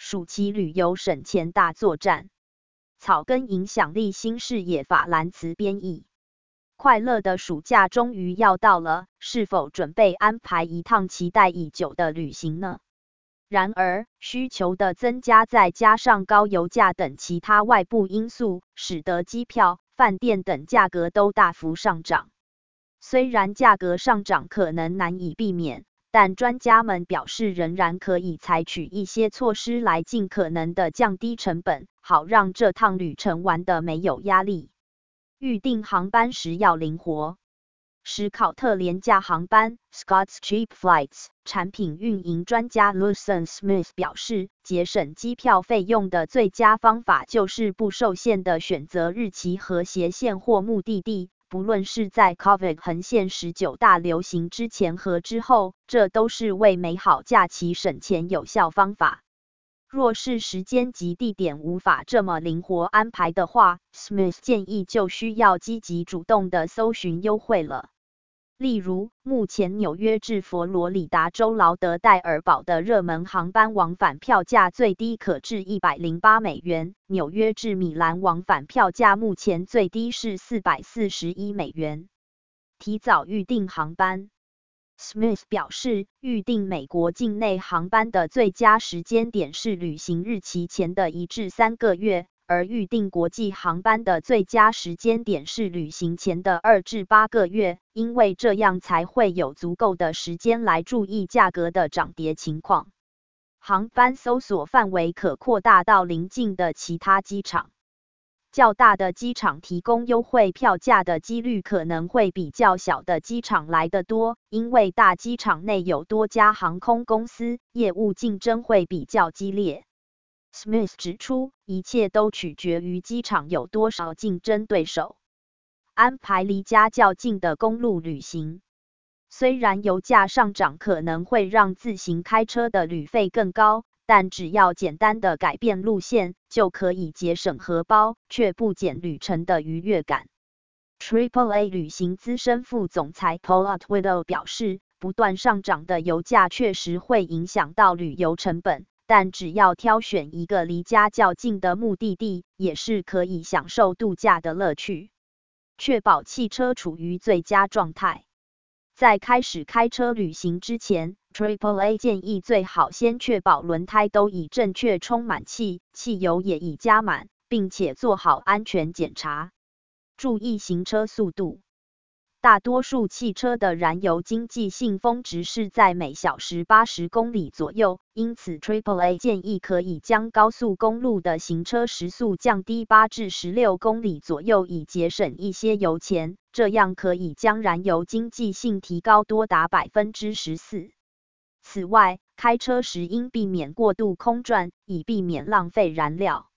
属其旅游省钱大作战。草根影响力新视野法兰茨编译。快乐的暑假终于要到了，是否准备安排一趟期待已久的旅行呢？然而，需求的增加再加上高油价等其他外部因素，使得机票、饭店等价格都大幅上涨。虽然价格上涨可能难以避免，但专家们表示仍然可以采取一些措施来尽可能的降低成本，好让这趟旅程玩得没有压力。预订航班时要灵活。史考特廉价航班 Scott's Cheap Flights 产品运营专家 Lucien Smith 表示，节省机票费用的最佳方法就是不受限的选择日期和斜线或目的地，不论是在 COVID 横线19大流行之前和之后，这都是为美好假期省钱有效方法。若是时间及地点无法这么灵活安排的话， Smith 建议就需要积极主动的搜寻优惠了。例如，目前纽约至佛罗里达州劳德代尔堡的热门航班往返票价最低可至$108，纽约至米兰往返票价目前最低是$441。提早预订航班。Smith 表示，预订美国境内航班的最佳时间点是旅行日期前的1至3个月，而预订国际航班的最佳时间点是旅行前的2至8个月，因为这样才会有足够的时间来注意价格的涨跌情况。航班搜索范围可扩大到邻近的其他机场。较大的机场提供优惠票价的几率可能会比较小的机场来得多，因为大机场内有多家航空公司，业务竞争会比较激烈。Smith 指出，一切都取决于机场有多少竞争对手。安排离家较近的公路旅行。虽然油价上涨可能会让自行开车的旅费更高，但只要简单的改变路线，就可以节省荷包，却不减旅程的愉悦感。AAA 旅行资深副总裁 Paul Otwido 表示，不断上涨的油价确实会影响到旅游成本，但只要挑选一个离家较近的目的地，也是可以享受度假的乐趣。确保汽车处于最佳状态。在开始开车旅行之前， AAA 建议最好先确保轮胎都已正确充满气，汽油也已加满，并且做好安全检查。注意行车速度。大多数汽车的燃油经济性峰值是在每小时80公里左右，因此 AAA 建议可以将高速公路的行车时速降低8至16公里左右，以节省一些油钱，这样可以将燃油经济性提高多达14%。此外，开车时应避免过度空转，以避免浪费燃料。